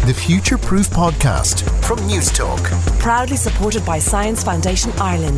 The Future Proof Podcast from News Talk. Proudly supported by Science Foundation Ireland.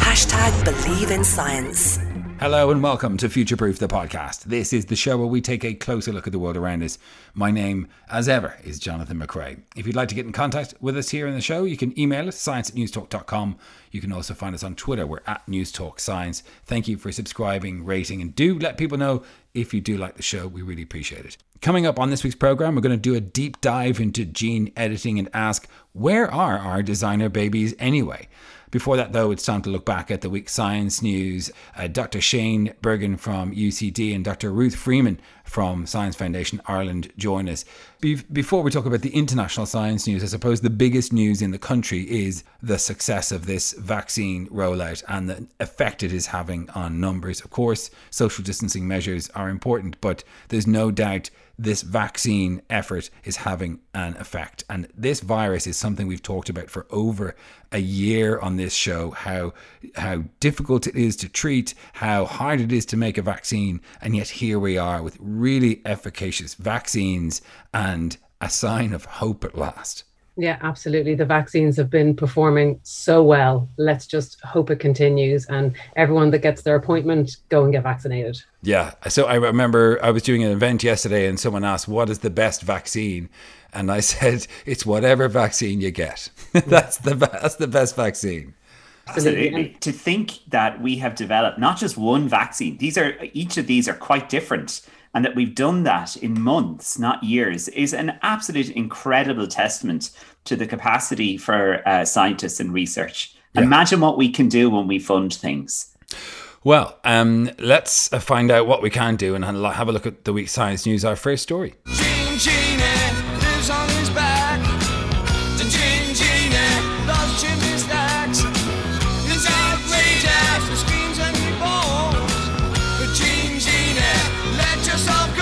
#BelieveInScience. Hello and welcome to Future Proof, the podcast. This is the show where we take a closer look at the world around us. My name, as ever, is Jonathan McRae. If you'd like to get in contact with us here in the show, you can email us, science@newstalk.com. You can also find us on Twitter. We're at NewsTalkScience. Thank you for subscribing, rating, and do let people know if you do like the show. We really appreciate it. Coming up on this week's program, we're going to do a deep dive into gene editing and ask, where are our designer babies anyway? Before that, though, it's time to look back at the week's science news. Dr. Shane Bergen from UCD and Dr. Ruth Freeman from Science Foundation Ireland join us. Before we talk about the international science news, I suppose the biggest news in the country is the success of this vaccine rollout and the effect it is having on numbers. Of course, social distancing measures are important, but there's no doubt this vaccine effort is having an effect. And this virus is something we've talked about for over a year on this show, how difficult it is to treat, how hard it is to make a vaccine. And yet here we are with really efficacious vaccines and a sign of hope at last. Yeah, absolutely. The vaccines have been performing so well. Let's just hope it continues. And everyone that gets their appointment, go and get vaccinated. Yeah. So I remember I was doing an event yesterday and someone asked, what is the best vaccine? And I said, it's whatever vaccine you get. That's the best vaccine. Absolutely. To think that we have developed not just one vaccine, each of these are quite different, and that we've done that in months, not years, is an absolute incredible testament to the capacity for scientists and research. Yeah. Imagine what we can do when we fund things. Well, let's find out what we can do and have a look at the week's science news. Our first story. Gene lives on his back. Gene loves chimney stacks. It's outrageous, he screams and he falls. But Gene, let yourself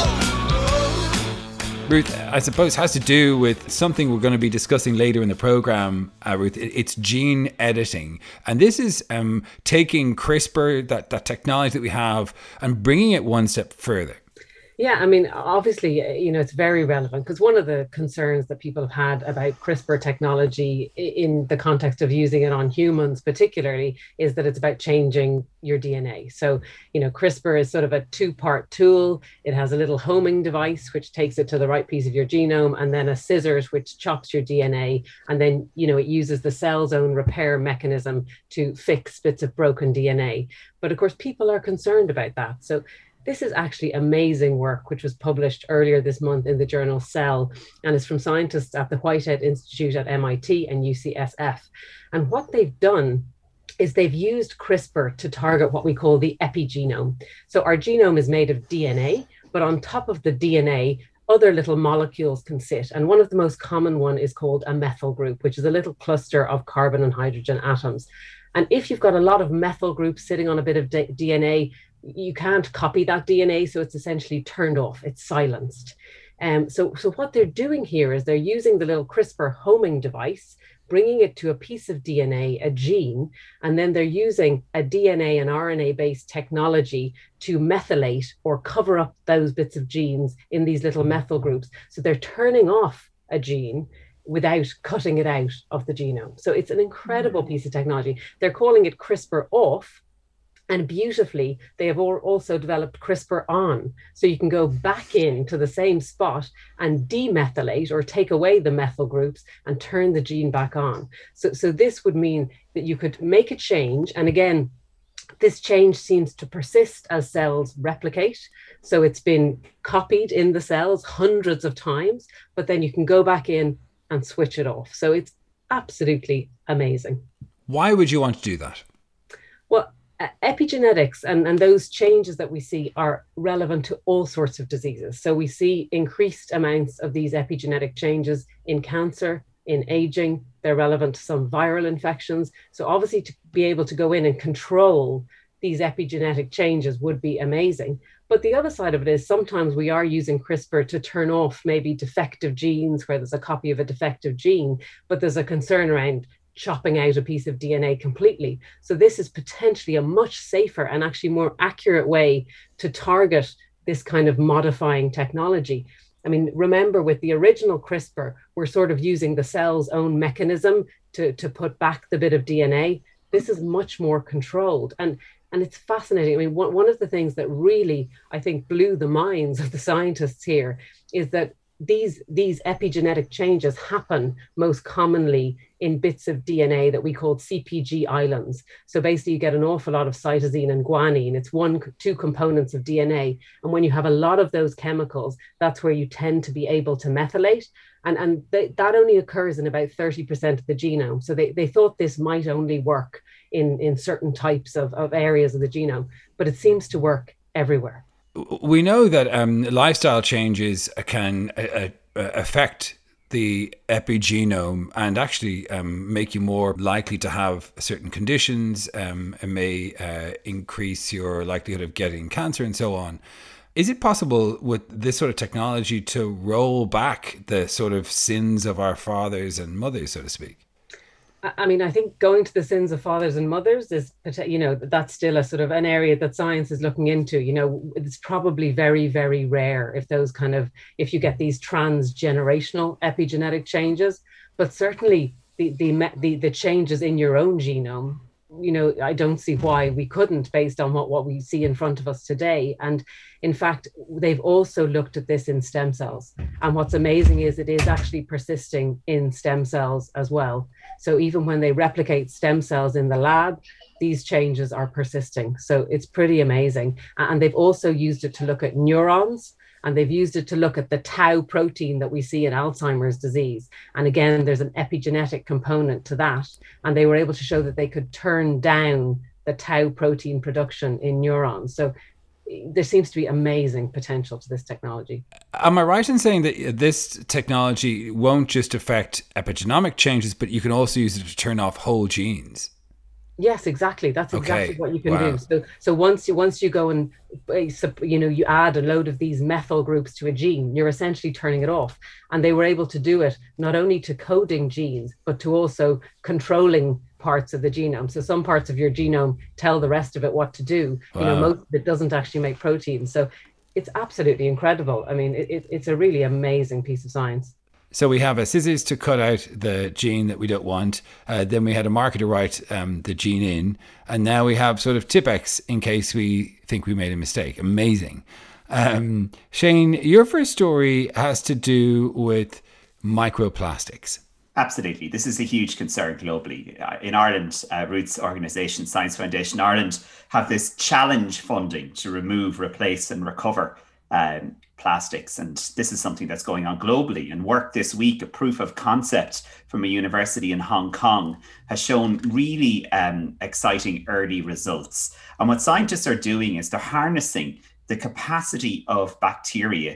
go. Ruth, I suppose has to do with something we're going to be discussing later in the program, Ruth. It's gene editing. And this is taking CRISPR, that technology that we have, and bringing it one step further. Yeah, I mean, obviously, it's very relevant because one of the concerns that people have had about CRISPR technology in the context of using it on humans particularly is that it's about changing your DNA. So, CRISPR is sort of a two-part tool. It has a little homing device, which takes it to the right piece of your genome, and then a scissors, which chops your DNA. And then, it uses the cell's own repair mechanism to fix bits of broken DNA. But of course, people are concerned about that. So this is actually amazing work, which was published earlier this month in the journal Cell, and is from scientists at the Whitehead Institute at MIT and UCSF. And what they've done is they've used CRISPR to target what we call the epigenome. So our genome is made of DNA, but on top of the DNA, other little molecules can sit. And one of the most common one is called a methyl group, which is a little cluster of carbon and hydrogen atoms. And if you've got a lot of methyl groups sitting on a bit of DNA, you can't copy that DNA, so it's essentially turned off, it's silenced. So what they're doing here is they're using the little CRISPR homing device, bringing it to a piece of DNA, a gene, and then they're using a DNA and RNA-based technology to methylate or cover up those bits of genes in these little methyl groups. So they're turning off a gene without cutting it out of the genome. So it's an incredible piece of technology. They're calling it CRISPR off. And beautifully, they have also developed CRISPR on. So you can go back into the same spot and demethylate or take away the methyl groups and turn the gene back on. So this would mean that you could make a change. And again, this change seems to persist as cells replicate. So it's been copied in the cells hundreds of times, but then you can go back in and switch it off. So it's absolutely amazing. Why would you want to do that? Well, epigenetics and those changes that we see are relevant to all sorts of diseases. So we see increased amounts of these epigenetic changes in cancer, in aging. They're relevant to some viral infections. So obviously to be able to go in and control these epigenetic changes would be amazing. But the other side of it is sometimes we are using CRISPR to turn off maybe defective genes where there's a copy of a defective gene, but there's a concern around chopping out a piece of DNA completely. So this is potentially a much safer and actually more accurate way to target this kind of modifying technology. I mean, remember with the original CRISPR, we're sort of using the cell's own mechanism to put back the bit of DNA. This is much more controlled. And it's fascinating. I mean, one of the things that really, I think, blew the minds of the scientists here is that these epigenetic changes happen most commonly in bits of DNA that we call CPG islands. So basically, you get an awful lot of cytosine and guanine. It's two components of DNA. And when you have a lot of those chemicals, that's where you tend to be able to methylate. And that only occurs in about 30% of the genome. So they thought this might only work in certain types of areas of the genome, but it seems to work everywhere. We know that lifestyle changes can affect the epigenome and actually make you more likely to have certain conditions. It may increase your likelihood of getting cancer and so on. Is it possible with this sort of technology to roll back the sort of sins of our fathers and mothers, so to speak? I mean, I think going to the sins of fathers and mothers is, that's still a sort of an area that science is looking into. It's probably very, very rare if you get these transgenerational epigenetic changes, but certainly the changes in your own genome, I don't see why we couldn't based on what we see in front of us today. And in fact, they've also looked at this in stem cells. And what's amazing is it is actually persisting in stem cells as well. So even when they replicate stem cells in the lab, these changes are persisting. So it's pretty amazing. And they've also used it to look at neurons. And they've used it to look at the tau protein that we see in Alzheimer's disease. And again, there's an epigenetic component to that. And they were able to show that they could turn down the tau protein production in neurons. So there seems to be amazing potential to this technology. Am I right in saying that this technology won't just affect epigenomic changes, but you can also use it to turn off whole genes? Yes, exactly. That's exactly what you can do. So once you go and you add a load of these methyl groups to a gene, you're essentially turning it off. And they were able to do it not only to coding genes, but to also controlling parts of the genome. So some parts of your genome tell the rest of it what to do. Wow. Most of it doesn't actually make proteins. So it's absolutely incredible. I mean, it's a really amazing piece of science. So we have a scissors to cut out the gene that we don't want. Then we had a marker to write the gene in. And now we have sort of Tipex in case we think we made a mistake. Amazing. Shane, your first story has to do with microplastics. Absolutely. This is a huge concern globally. In Ireland, Ruth's organisation, Science Foundation Ireland, have this challenge funding to remove, replace and recover plastics. And this is something that's going on globally. And work this week, a proof of concept from a university in Hong Kong, has shown really exciting early results. And what scientists are doing is they're harnessing the capacity of bacteria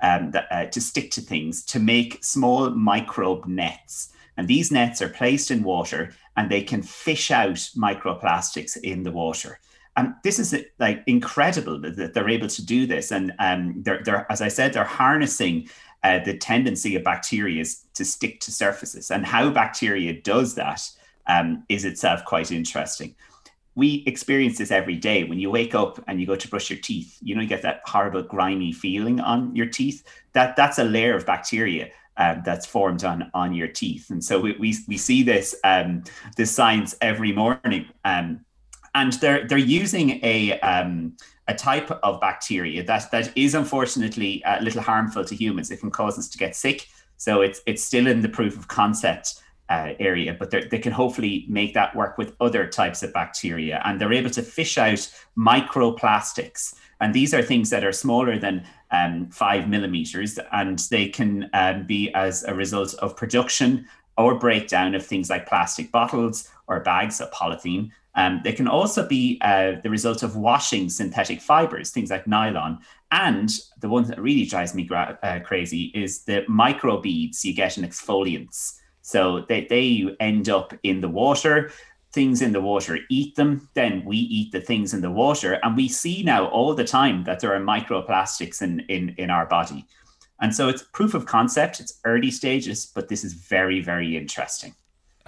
to stick to things, to make small microbe nets. And these nets are placed in water and they can fish out microplastics in the water. And this is incredible that they're able to do this. And they're, as I said, they're harnessing the tendency of bacteria to stick to surfaces. And how bacteria does that is itself quite interesting. We experience this every day. When you wake up and you go to brush your teeth, you get that horrible grimy feeling on your teeth. That's a layer of bacteria that's formed on your teeth. And so we see this science every morning. And they're using a type of bacteria that is unfortunately a little harmful to humans. It can cause us to get sick. So it's still in the proof of concept area, but they can hopefully make that work with other types of bacteria. And they're able to fish out microplastics. And these are things that are smaller than 5 millimeters. And they can be as a result of production or breakdown of things like plastic bottles or bags of polythene. They can also be the result of washing synthetic fibers, things like nylon. And the one that really drives me crazy is the microbeads you get in exfoliants. So they end up in the water. Things in the water eat them. Then we eat the things in the water. And we see now all the time that there are microplastics in our body. And so it's proof of concept. It's early stages, but this is very, very interesting.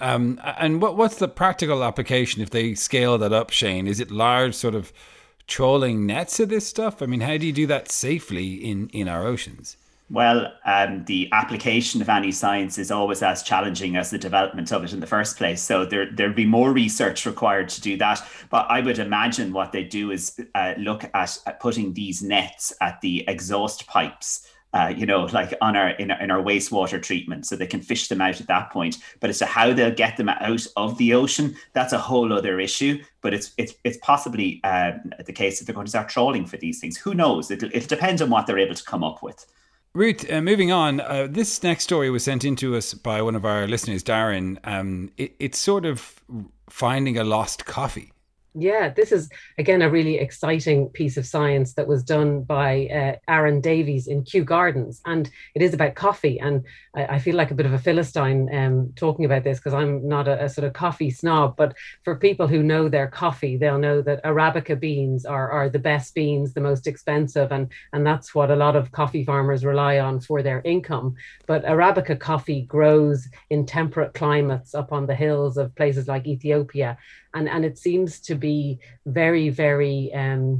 And what's the practical application if they scale that up, Shane? Is it large sort of trolling nets of this stuff? I mean, how do you do that safely in our oceans? Well, the application of any science is always as challenging as the development of it in the first place. So there'd be more research required to do that. But I would imagine what they do is look at putting these nets at the exhaust pipes, like on in our wastewater treatment, so they can fish them out at that point. But as to how they'll get them out of the ocean, that's a whole other issue. But it's possibly the case that they're going to start trawling for these things. Who knows? It'll depend on what they're able to come up with. Ruth, moving on, this next story was sent in to us by one of our listeners, Darren. It's sort of finding a lost coffee. Yeah, this is, again, a really exciting piece of science that was done by Aaron Davies in Kew Gardens. And it is about coffee. And I feel like a bit of a Philistine talking about this, because I'm not a sort of coffee snob. But for people who know their coffee, they'll know that Arabica beans are the best beans, the most expensive. And that's what a lot of coffee farmers rely on for their income. But Arabica coffee grows in temperate climates up on the hills of places like Ethiopia. And it seems to be very, very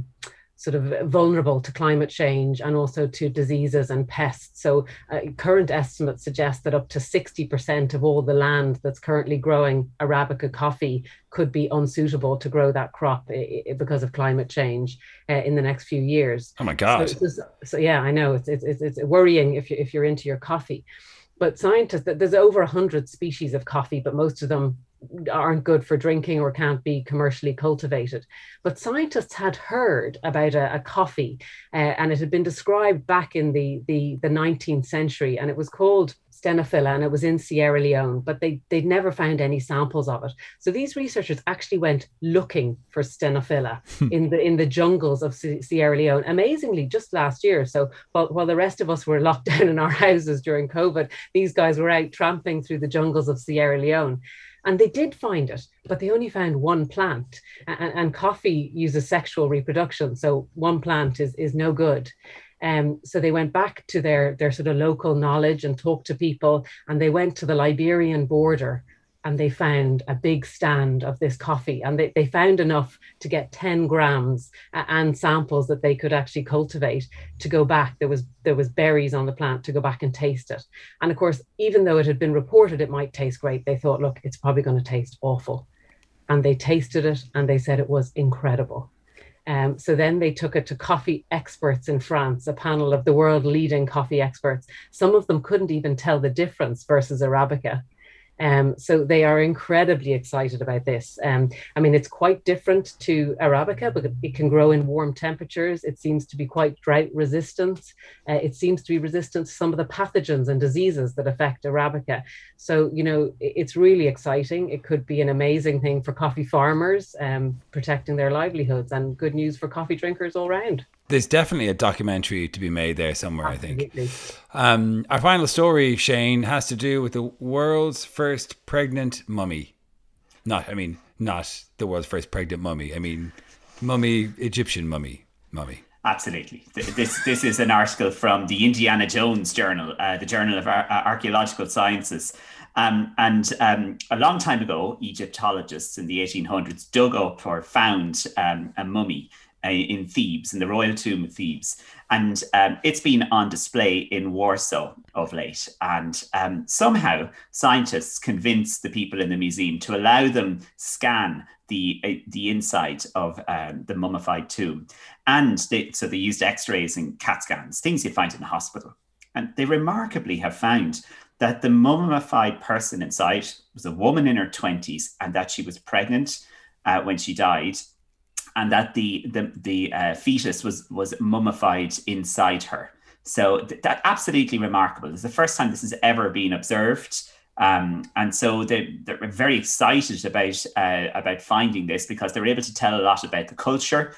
sort of vulnerable to climate change and also to diseases and pests. So current estimates suggest that up to 60% of all the land that's currently growing Arabica coffee could be unsuitable to grow that crop because of climate change in the next few years. Oh my God. So yeah, I know it's worrying if you're into your coffee. But scientists, there's over 100 species of coffee, but most of them aren't good for drinking or can't be commercially cultivated. But scientists had heard about a coffee and it had been described back in the 19th century, and it was called Stenophila, and it was in Sierra Leone, but they'd never found any samples of it. So these researchers actually went looking for Stenophila in the jungles of Sierra Leone, amazingly, just last year. So while the rest of us were locked down in our houses during COVID, these guys were out tramping through the jungles of Sierra Leone. And they did find it, but they only found one plant. And coffee uses sexual reproduction, so one plant is no good. So they went back to their sort of local knowledge and talked to people, and they went to the Liberian border and they found a big stand of this coffee, and they found enough to get 10 grams and samples that they could actually cultivate to go back. There was berries on the plant to go back and taste it. And of course, even though it had been reported it might taste great, they thought, look, it's probably going to taste awful. And they tasted it and they said it was incredible. So then they took it to coffee experts in France, a panel of the world leading coffee experts. Some of them couldn't even tell the difference versus Arabica. So they are incredibly excited about this. I mean, it's quite different to Arabica, but it can grow in warm temperatures. It seems to be quite drought resistant. It seems to be resistant to some of the pathogens and diseases that affect Arabica. So, it's really exciting. It could be an amazing thing for coffee farmers, protecting their livelihoods, and good news for coffee drinkers all around. There's definitely a documentary to be made there somewhere, Absolutely. I think. Our final story, Shane, has to do with the world's first pregnant mummy. Not the world's first pregnant mummy. I mean, Egyptian mummy. Absolutely. This is an article from the Indiana Jones Journal, the Journal of Archaeological Sciences. And a long time ago, Egyptologists in the 1800s dug up or found a mummy in Thebes, in the royal tomb of Thebes. And it's been on display in Warsaw of late. And somehow scientists convinced the people in the museum to allow them scan the inside of the mummified tomb. And they used x-rays and CAT scans, things you find in a hospital. And they remarkably have found that the mummified person inside was a woman in her 20s, and that she was pregnant when she died, and that the fetus was mummified inside her. So that absolutely remarkable. It's the first time this has ever been observed. And so they're very excited about finding this, because they're able to tell a lot about the culture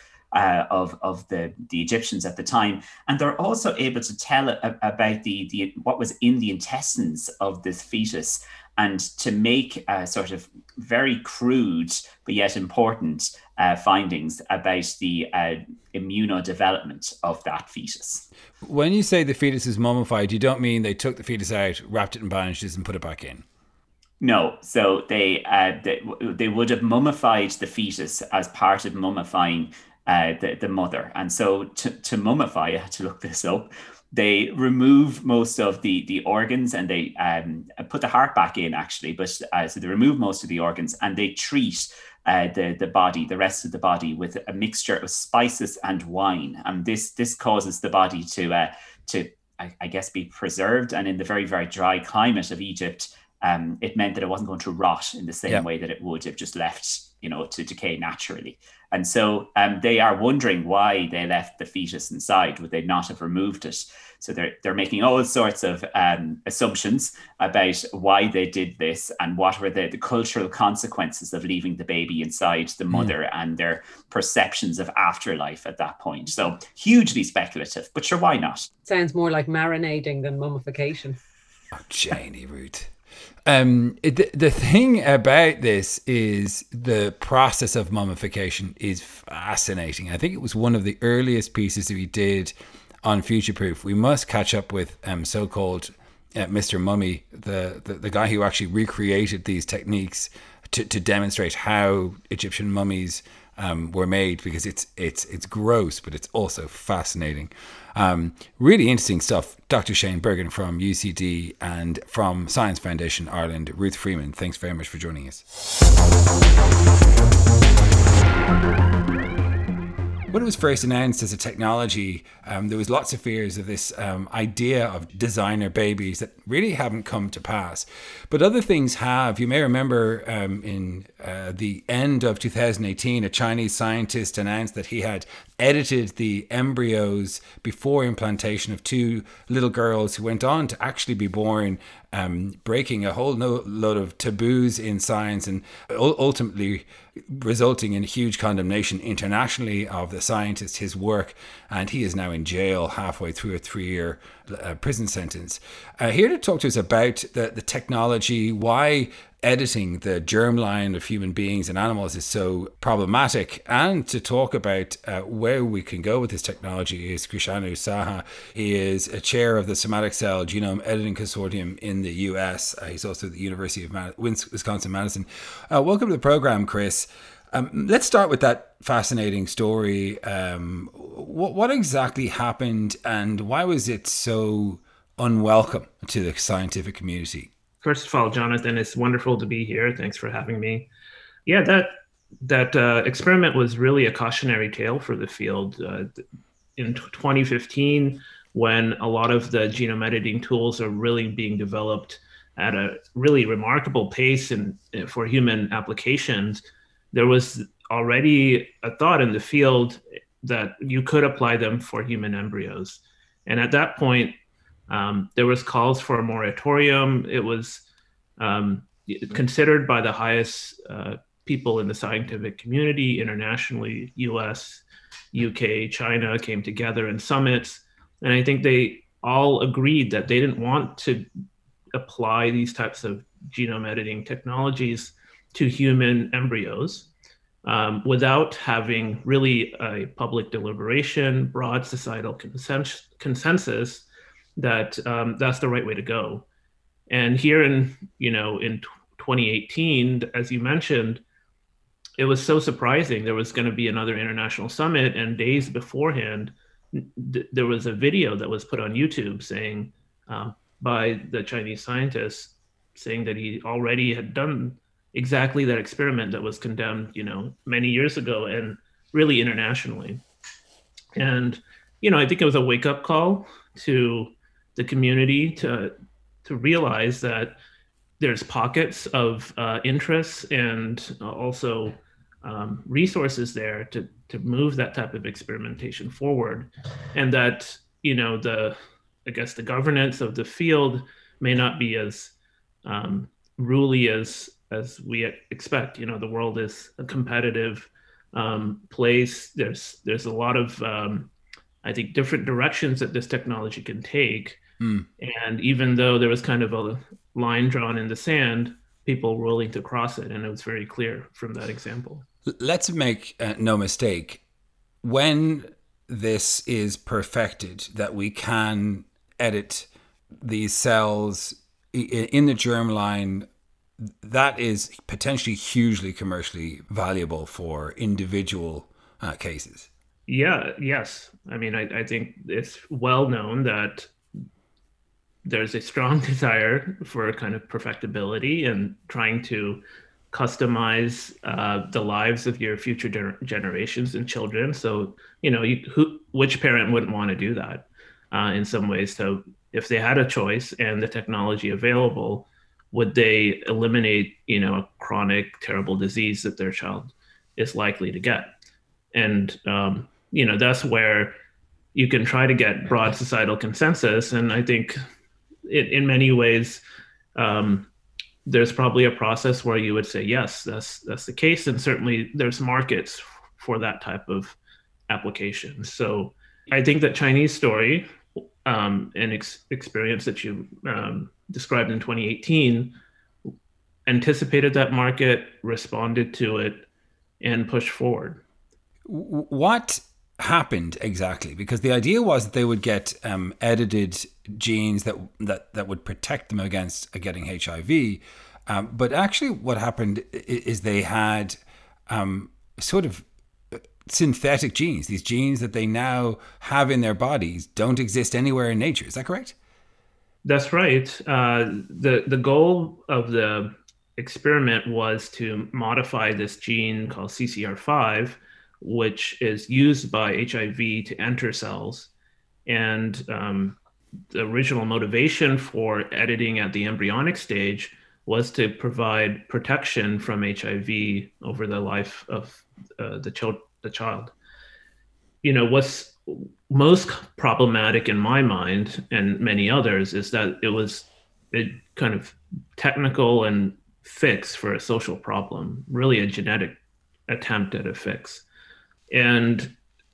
of the Egyptians at the time. And they're also able to tell about the what was in the intestines of this fetus, and to make sort of very crude but yet important findings about the immunodevelopment of that fetus. When you say the fetus is mummified, you don't mean they took the fetus out, wrapped it in bandages and put it back in? No, so they would have mummified the fetus as part of mummifying the mother. And so to mummify, I had to look this up, they remove most of the organs, and they put the heart back in, actually. But so they remove most of the organs, and they treat the body, the rest of the body, with a mixture of spices and wine. And this causes the body to I guess be preserved. And in the very, very dry climate of Egypt, it meant that it wasn't going to rot in the same way that it would if just left, to decay naturally. And so they are wondering why they left the fetus inside. Would they not have removed it? So they're making all sorts of assumptions about why they did this and what were the cultural consequences of leaving the baby inside the mother and their perceptions of afterlife at that point. So hugely speculative, but sure, why not? Sounds more like marinating than mummification. Oh, Janie Root. The thing about this is the process of mummification is fascinating. I think it was one of the earliest pieces that we did on Future Proof. We must catch up with so-called Mr. Mummy, the guy who actually recreated these techniques to demonstrate how Egyptian mummies were made, because it's gross, but it's also fascinating. Really interesting stuff. Dr. Shane Bergen from UCD and from Science Foundation Ireland, Ruth Freeman, thanks very much for joining us. When it was first announced as a technology, there was lots of fears of this idea of designer babies that really haven't come to pass. But other things have. You may remember in the end of 2018, a Chinese scientist announced that he had edited the embryos before implantation of 2 little girls who went on to actually be born, breaking a whole load of taboos in science and ultimately resulting in huge condemnation internationally of the scientist, his work, and he is now in jail halfway through a 3-year prison sentence. Here to talk to us about the technology, why editing the germline of human beings and animals is so problematic, and to talk about where we can go with this technology is Krishanu Saha. He is a chair of the Somatic Cell Genome Editing Consortium in the US. He's also at the University of Wisconsin-Madison. Welcome to the program, Chris. Let's start with that fascinating story. What exactly happened, and why was it so unwelcome to the scientific community? First of all, Jonathan, it's wonderful to be here. Thanks for having me. Yeah, that experiment was really a cautionary tale for the field. In 2015, when a lot of the genome editing tools are really being developed at a really remarkable pace for human applications, there was already a thought in the field that you could apply them for human embryos. And at that point, there was calls for a moratorium. It was considered by the highest people in the scientific community internationally. US, UK, China came together in summits. And I think they all agreed that they didn't want to apply these types of genome editing technologies to human embryos without having really a public deliberation, broad societal consensus that that's the right way to go. And here in 2018, as you mentioned, it was so surprising. There was going to be another international summit, and days beforehand, there was a video that was put on YouTube saying by the Chinese scientist saying that he already had done exactly that experiment that was condemned, many years ago and really internationally. And, I think it was a wake-up call to the community to realize that there's pockets of interest and also resources there to move that type of experimentation forward. And that, the governance of the field may not be as ruly as we expect. The world is a competitive place. There's a lot of, I think, different directions that this technology can take. And even though there was kind of a line drawn in the sand, people were willing to cross it. And it was very clear from that example. Let's make no mistake. When this is perfected, that we can edit these cells in the germline, that is potentially hugely commercially valuable for individual cases. Yes. I mean, I think it's well known that there's a strong desire for kind of perfectibility and trying to customize the lives of your future generations and children. So, which parent wouldn't want to do that in some ways? So if they had a choice and the technology available, would they eliminate, a chronic, terrible disease that their child is likely to get? And, that's where you can try to get broad societal consensus. And I think in many ways, there's probably a process where you would say, yes, that's the case. And certainly there's markets for that type of application. So I think that Chinese story and experience that you described in 2018 anticipated that market, responded to it, and pushed forward. What happened exactly? Because the idea was that they would get edited genes that would protect them against getting HIV. But actually what happened is they had sort of synthetic genes. These genes that they now have in their bodies don't exist anywhere in nature. Is that correct? That's right. The goal of the experiment was to modify this gene called CCR5, which is used by HIV to enter cells. And the original motivation for editing at the embryonic stage was to provide protection from HIV over the life of the child. What's most problematic in my mind and many others is that it was a kind of technical and fix for a social problem, really a genetic attempt at a fix. And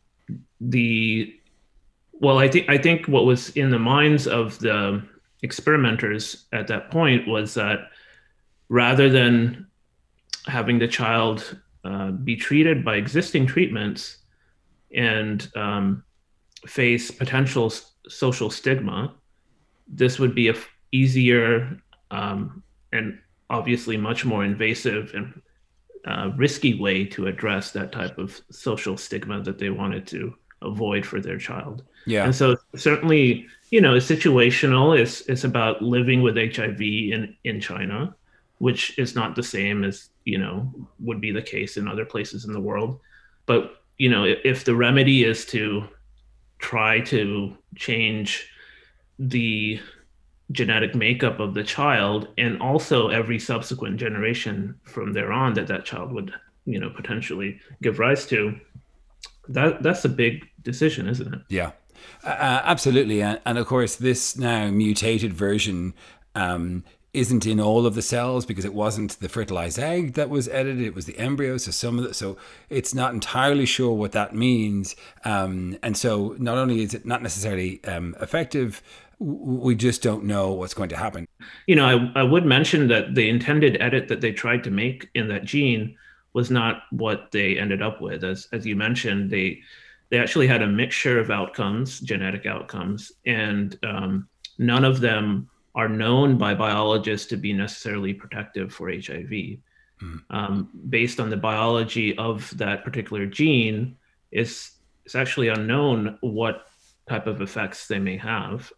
I think what was in the minds of the experimenters at that point was that rather than having the child be treated by existing treatments and face potential social stigma, this would be a easier and obviously much more invasive and risky way to address that type of social stigma that they wanted to avoid for their child. Yeah. And so certainly, it's situational. It's about living with HIV in China, which is not the same as, would be the case in other places in the world. But, if the remedy is to try to change the genetic makeup of the child and also every subsequent generation from there on that child would, potentially give rise to, that's a big decision, isn't it? Yeah, absolutely. And of course, this now mutated version isn't in all of the cells because it wasn't the fertilized egg that was edited, it was the embryo. So it's not entirely sure what that means. And so not only is it not necessarily effective, we just don't know what's going to happen. I would mention that the intended edit that they tried to make in that gene was not what they ended up with. As you mentioned, they actually had a mixture of outcomes, genetic outcomes, and none is are known by biologists to be necessarily protective for HIV. Based on the biology of that particular gene, it's actually unknown what type of effects they may have,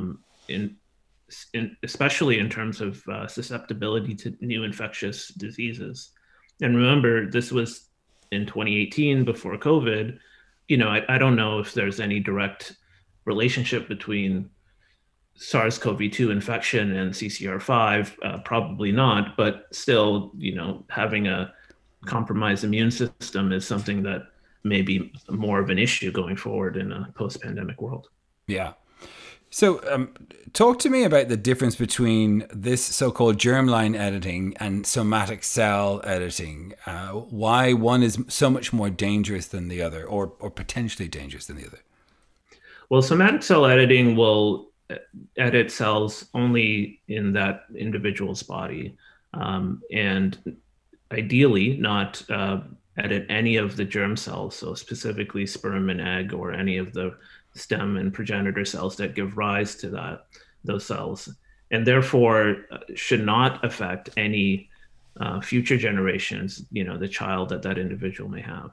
especially in terms of susceptibility to new infectious diseases. And remember, this was in 2018 before COVID. I don't know if there's any direct relationship between SARS-CoV-2 infection and CCR5, probably not, but still, having a compromised immune system is something that may be more of an issue going forward in a post-pandemic world. Yeah. So talk to me about the difference between this so-called germline editing and somatic cell editing. Why one is so much more dangerous than the other, or potentially dangerous than the other? Well, somatic cell editing will edit cells only in that individual's body, and ideally not edit any of the germ cells, so specifically sperm and egg or any of the stem and progenitor cells that give rise to those cells, and therefore should not affect any future generations, the child that individual may have.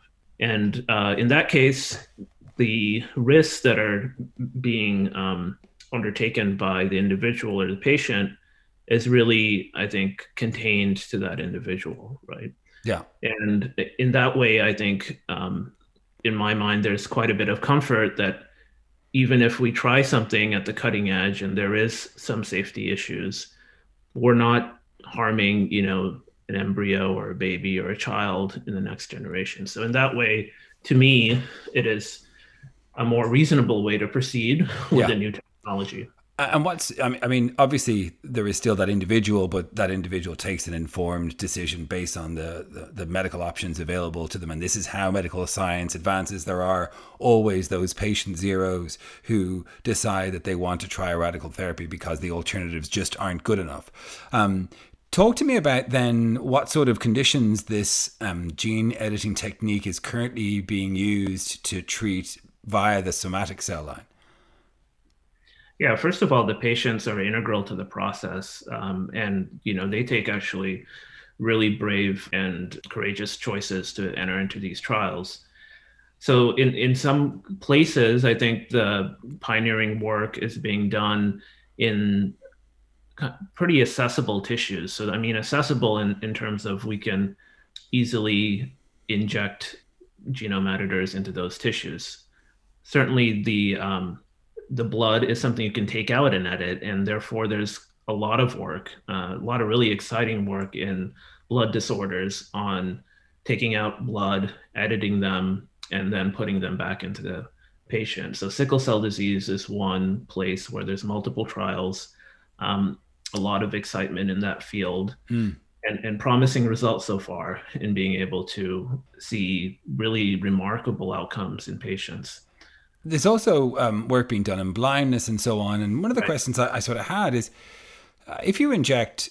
And in that case, the risks that are being undertaken by the individual or the patient is really, I think, contained to that individual, right? Yeah. And in that way, I think, in my mind, there's quite a bit of comfort that even if we try something at the cutting edge and there is some safety issues, we're not harming, an embryo or a baby or a child in the next generation. So in that way, to me, it is a more reasonable way to proceed with the new technology. And I mean, obviously there is still that individual, but that individual takes an informed decision based on the medical options available to them. And this is how medical science advances. There are always those patient zeros who decide that they want to try a radical therapy because the alternatives just aren't good enough. Talk to me about then what sort of conditions this gene editing technique is currently being used to treat via the somatic cell line. Yeah, first of all, the patients are integral to the process, and they take actually really brave and courageous choices to enter into these trials. So in some places, I think the pioneering work is being done in pretty accessible tissues. So I mean, accessible in terms of we can easily inject genome editors into those tissues. Certainly the blood is something you can take out and edit, and therefore there's a lot of work, a lot of really exciting work in blood disorders on taking out blood, editing them, and then putting them back into the patient. So sickle cell disease is one place where there's multiple trials, a lot of excitement in that field, and promising results so far in being able to see really remarkable outcomes in patients. There's also work being done in blindness and so on. And one of the questions I sort of had is, if you inject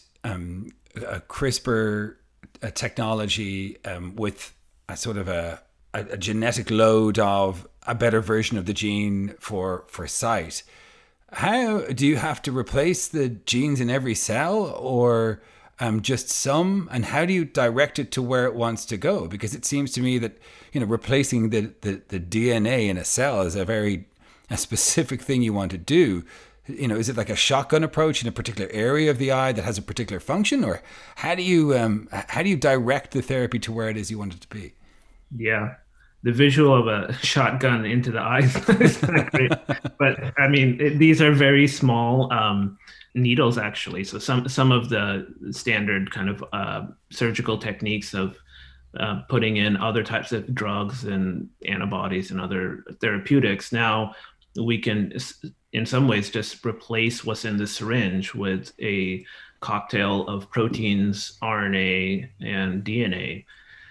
a CRISPR technology with a sort of a genetic load of a better version of the gene for sight, how do you have to replace the genes in every cell, or just some? And how do you direct it to where it wants to go? Because it seems to me that replacing the DNA in a cell is a specific thing you want to do. Is it like a shotgun approach in a particular area of the eye that has a particular function, or how do you direct the therapy to where it is you want it to be? Yeah, the visual of a shotgun into the eyes is kind of great. But I mean, these are very small needles actually. So some of the standard kind of surgical techniques of putting in other types of drugs and antibodies and other therapeutics, now we can in some ways just replace what's in the syringe with a cocktail of proteins, RNA, and DNA.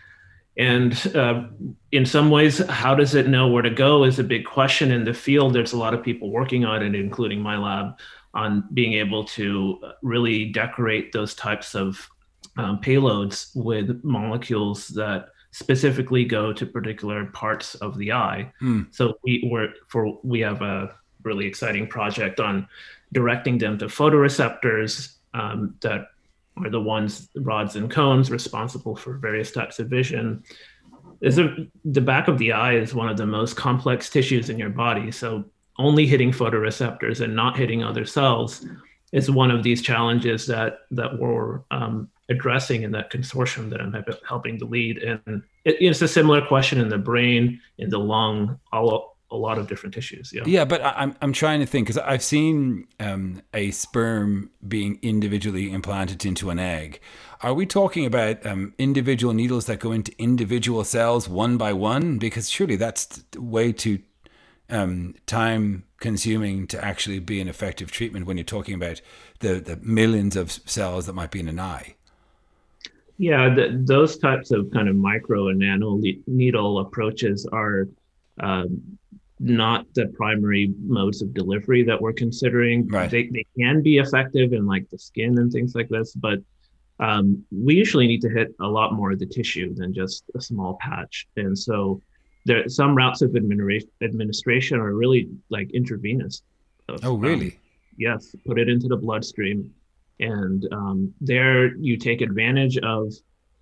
And in some ways, how does it know where to go is a big question in the field. There's a lot of people working on it, including my lab, on being able to really decorate those types of payloads with molecules that specifically go to particular parts of the eye. So we have a really exciting project on directing them to photoreceptors that are the rods and cones responsible for various types of vision. The back of the eye is one of the most complex tissues in your body. So only hitting photoreceptors and not hitting other cells is one of these challenges that we're addressing in that consortium that I'm helping to lead. And it's a similar question in the brain, in the lung, a lot of different tissues. Yeah, but I'm trying to think, because I've seen a sperm being individually implanted into an egg. Are we talking about individual needles that go into individual cells one by one? Because surely that's way too time consuming to actually be an effective treatment when you're talking about the millions of cells that might be in an eye. Yeah, those types of kind of micro and nano needle approaches are not the primary modes of delivery that we're considering. Right. They can be effective in like the skin and things like this, but we usually need to hit a lot more of the tissue than just a small patch. And so some routes of administration are really like intravenous. Oh, really? Yes, put it into the bloodstream. And there you take advantage of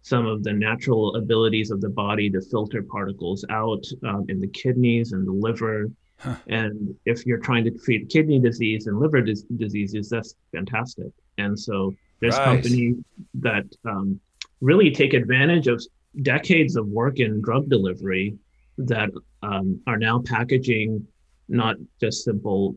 some of the natural abilities of the body to filter particles out in the kidneys and the liver. And if you're trying to treat kidney disease and liver diseases, that's fantastic. And so there's companies that really take advantage of decades of work in drug delivery that are now packaging not just simple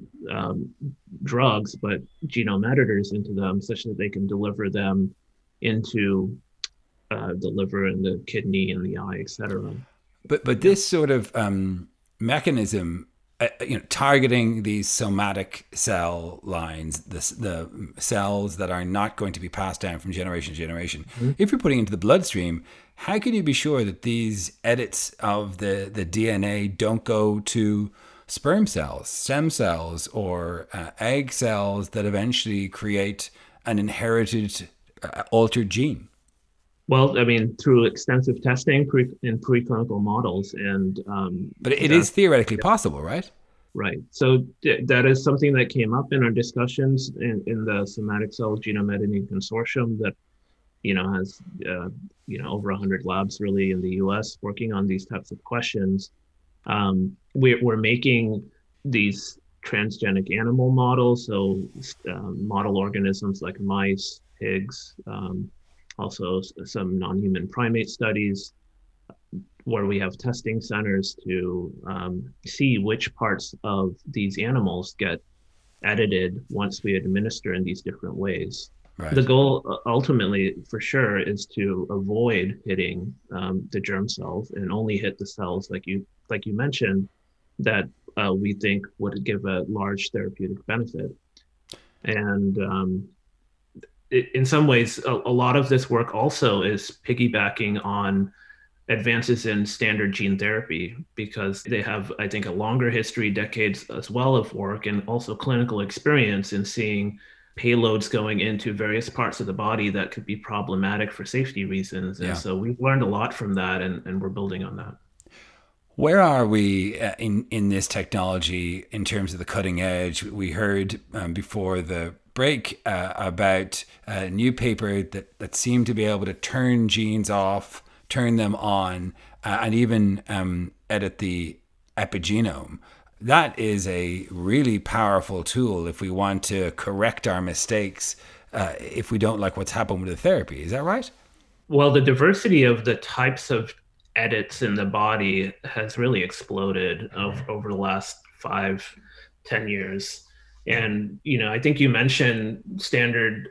drugs, but genome editors into them such that they can deliver them into the liver and the kidney and the eye, etc. But this sort of mechanism, targeting these somatic cell lines, the cells that are not going to be passed down from generation to generation. Mm-hmm. If you're putting into the bloodstream, how can you be sure that these edits of the DNA don't go to sperm cells, stem cells, or egg cells that eventually create an inherited altered gene? Well, I mean, through extensive testing in preclinical models, and but it is theoretically possible, right? Right. So that is something that came up in our discussions in the Somatic Cell Genome Editing Consortium that has over 100 labs really in the U.S. working on these types of questions. We're making these transgenic animal models, so model organisms like mice, pigs. Also some non-human primate studies where we have testing centers to see which parts of these animals get edited once we administer in these different ways. Right. The goal ultimately, for sure, is to avoid hitting the germ cells and only hit the cells like you mentioned that we think would give a large therapeutic benefit. And in some ways, a lot of this work also is piggybacking on advances in standard gene therapy because they have, I think, a longer history, decades as well of work and also clinical experience in seeing payloads going into various parts of the body that could be problematic for safety reasons. And so we've learned a lot from that and we're building on that. Where are we in this technology in terms of the cutting edge? We heard before the break about a new paper that seemed to be able to turn genes off, turn them on, and even edit the epigenome. That is a really powerful tool if we want to correct our mistakes if we don't like what's happened with the therapy. Is that right? Well, the diversity of the types of edits in the body has really exploded over the last 5-10 years. And, I think you mentioned standard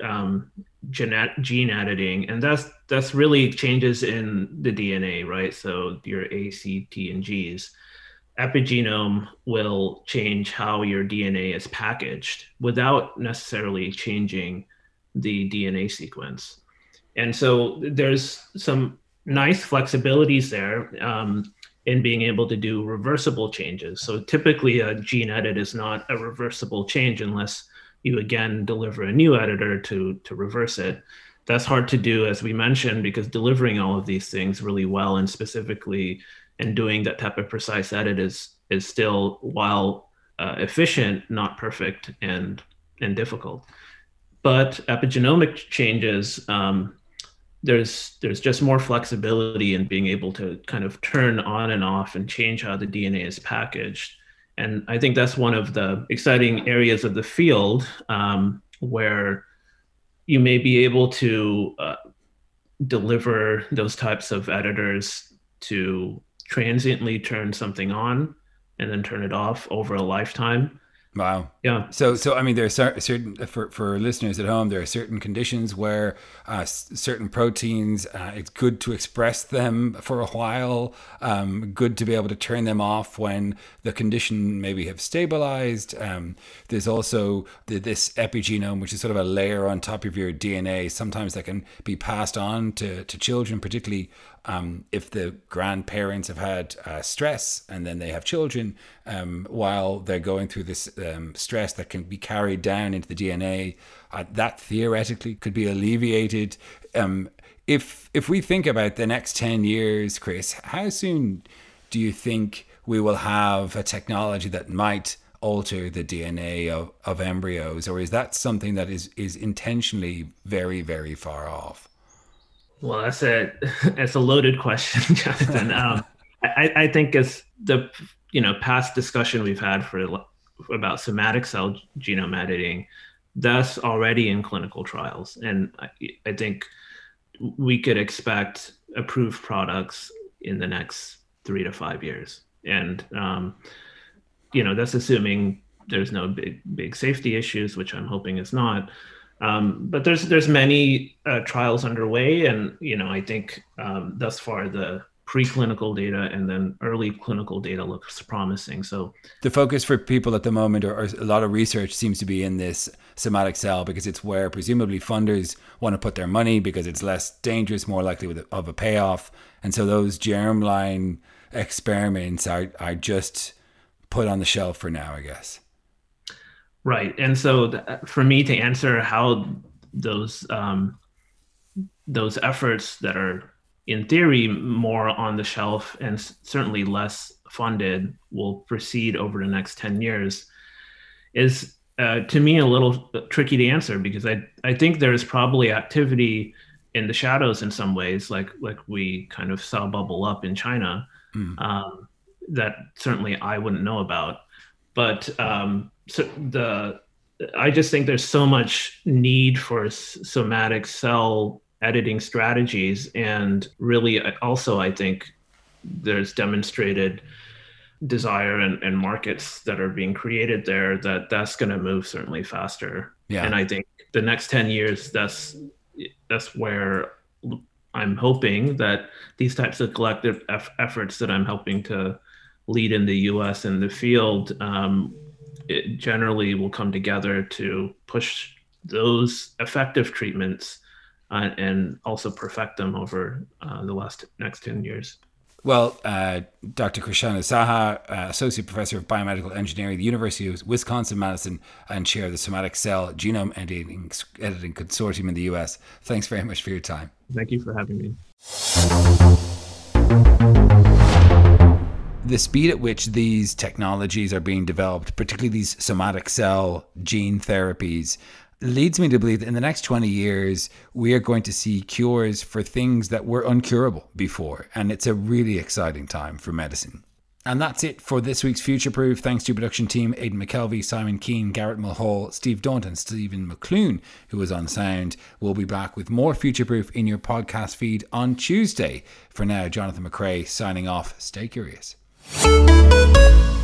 gene editing, and that's really changes in the DNA, right? So your A, C, T, and Gs. Epigenome will change how your DNA is packaged without necessarily changing the DNA sequence. And so there's some nice flexibilities there in being able to do reversible changes. So typically a gene edit is not a reversible change unless you again deliver a new editor to reverse it. That's hard to do, as we mentioned, because delivering all of these things really well and specifically and doing that type of precise edit is still, while efficient, not perfect and difficult. But epigenomic changes, there's just more flexibility in being able to kind of turn on and off and change how the DNA is packaged. And I think that's one of the exciting areas of the field where you may be able to deliver those types of editors to transiently turn something on and then turn it off over a lifetime. Wow. Yeah. So I mean, there are certain for listeners at home, there are certain conditions where certain proteins, it's good to express them for a while. Good to be able to turn them off when the condition maybe have stabilized. There's also this epigenome, which is sort of a layer on top of your DNA. Sometimes that can be passed on to children, particularly if the grandparents have had stress and then they have children while they're going through this stress that can be carried down into the DNA, that theoretically could be alleviated. If we think about the next 10 years, Chris, how soon do you think we will have a technology that might alter the DNA of embryos, or is that something that is intentionally very, very far off? Well, that's a loaded question, Jonathan. I think as the past discussion we've had about somatic cell genome editing, that's already in clinical trials, and I think we could expect approved products in the next 3 to 5 years, and that's assuming there's no big safety issues, which I'm hoping is not. But there's many trials underway, and I think thus far the preclinical data and then early clinical data looks promising. So the focus for people at the moment, or a lot of research, seems to be in this somatic cell, because it's where presumably funders want to put their money, because it's less dangerous, more likely of a payoff. And so those germline experiments are just put on the shelf for now, I guess. Right. And so for me to answer how those efforts that are in theory more on the shelf and certainly less funded will proceed over the next 10 years is to me a little tricky to answer, because I think there's probably activity in the shadows in some ways, like we kind of saw bubble up in China, that certainly I wouldn't know about. But I just think there's so much need for somatic cell editing strategies, and really also I think there's demonstrated desire and markets that are being created there that's going to move certainly faster. Yeah. And I think the next 10 years, that's where I'm hoping that these types of collective efforts that I'm helping to lead in the US and the field, it generally will come together to push those effective treatments and also perfect them over the next 10 years. Well, Dr. Krishna Saha, Associate Professor of Biomedical Engineering at the University of Wisconsin-Madison and Chair of the Somatic Cell Genome Editing Consortium in the US. Thanks very much for your time. Thank you for having me. The speed at which these technologies are being developed, particularly these somatic cell gene therapies, leads me to believe that in the next 20 years, we are going to see cures for things that were uncurable before. And it's a really exciting time for medicine. And that's it for this week's Future Proof. Thanks to production team Aidan McKelvey, Simon Keane, Garrett Mulhall, Steve Daunton, Stephen McClune, who was on sound. We'll be back with more Future Proof in your podcast feed on Tuesday. For now, Jonathan McCrea signing off. Stay curious.